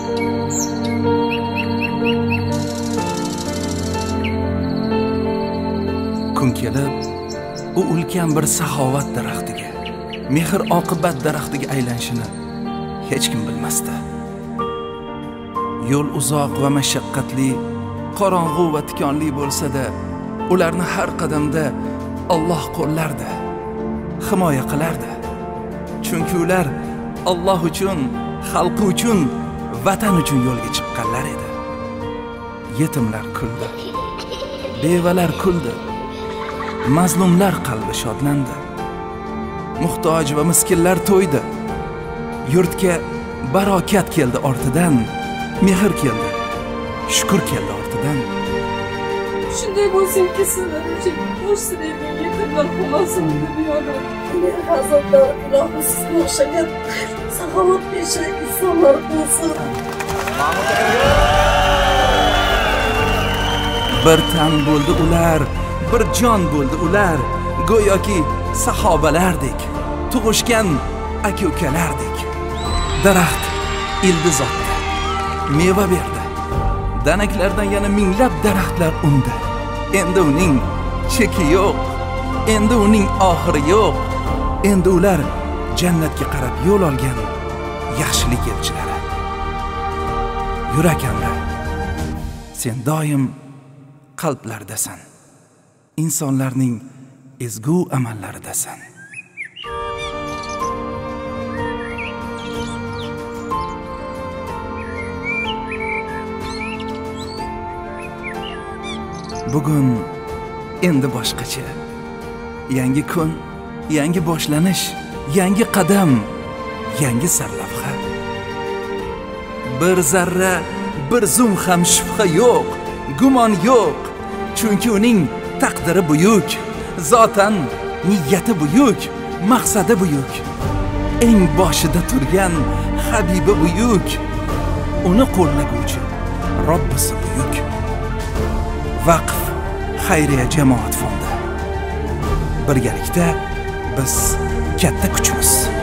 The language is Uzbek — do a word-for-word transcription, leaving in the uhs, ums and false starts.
Kun kelib, u ulkan bir saxovat daraxtiga, mehr oqibat daraxtiga aylanishini hech kim bilmasdi. Yo'l uzoq va mashaqqatli, qorong'u va tikonli bo'lsa-da, ularni har qadamda Alloh qo'llardi, himoya qilardi. Chunki ular Alloh uchun, xalqi uchun, vatan uchun yo'lga chiqqanlar edi. Yetimlar kuldi, bevalar kuldi, mazlumlar qalbi shodlandi. Muhtoj va miskinlar to'ydi. Yurtga barokat keldi ortidan, mehr keldi, shukr keldi ortidan. Shunday bo'lsinki, sizlar uchun bosh silaydigan yetimlar xalosin deb yo'llar. Men hazratlar ilohim sizga o'xshagan saxovat pesha insonlar bo'lsin. Bir tan bo'ldi ular, bir jon bo'ldi ular, go'yoki sahobalardek, tug'ishgan aka-ukalardek. Daraxt ildiz otdi, meva berdi. Danaklardan yana minglab daraxtlar undi. Endi uning cheki yo'q, endi uning oxiri yo'q. Endi ular jannatga qarab yo'l olgan yaxshilik elchilari. Yurak amri, sen doim qalblardasan, insonlarning ezgu amallaridasan. Bugun endi boshqacha. Yangi kun, yangi boshlanish, yangi qadam, yangi sarlavha. Bir zarra, bir zum ham shubha yo'q, gumon yo'q. Chunki uning taqdiri buyuk, zotan niyati buyuk, maqsadi buyuk. Eng boshida turgan habibi buyuk. Uni qo'llaguvchi Robbisi buyuk. Vaqf xayriya jamoat fondi. Birgalikda biz katta kuchmiz.